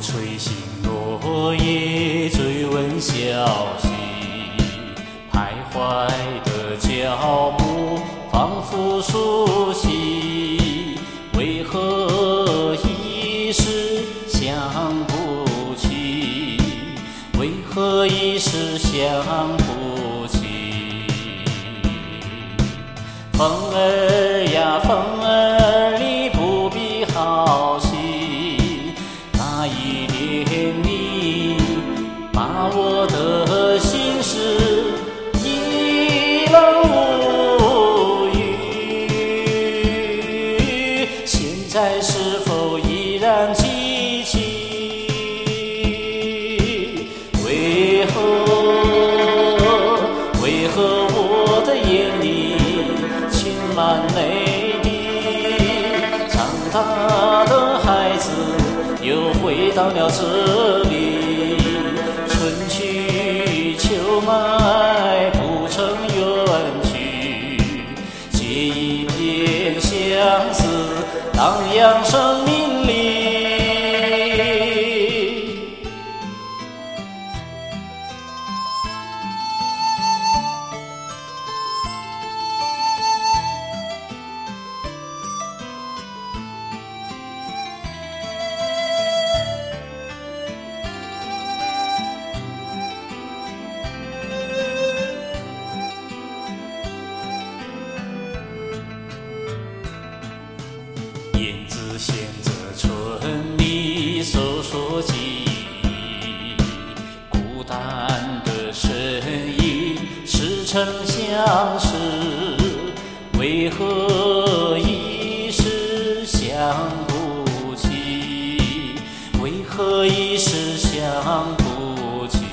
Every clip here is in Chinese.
吹醒落叶，追问消息，徘徊的脚步仿佛熟悉，为何一时想不起？为何一时想不起？风儿呀，风儿，你不必好奇，那一点你把我的心事一览无余，现在是否依然记起？为何我的眼里噙满泪滴？长大的孩子又回到了这里，春去秋来不成远去，借一片相思荡漾生命里。燕子衔着春泥诉说记忆，孤单的身影似曾相识，为何一时想不起？为何一时想不起？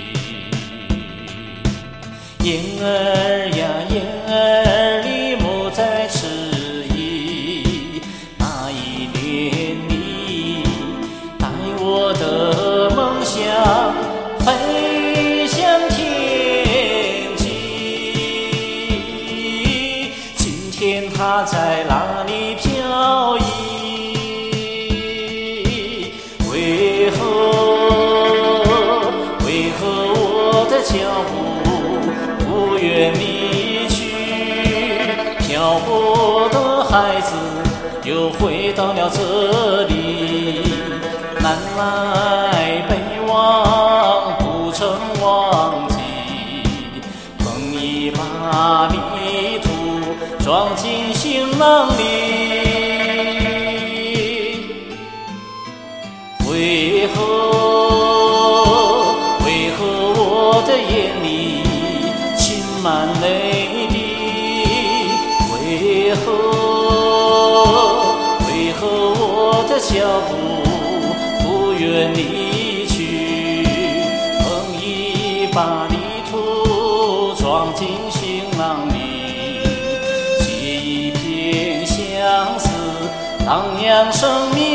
燕儿呀，燕儿，你莫再迟疑，那一点你带我的梦想飞向天际，今天它在哪里飘逸？为何我的脚步不愿离去？漂泊的孩子又回到了这里，南来北往不曾忘记，捧一把泥土装进行囊里。为何我的眼里噙满泪滴？为何我的脚步不愿离去？捧一把泥土装进行囊里，借一片相思荡漾生命。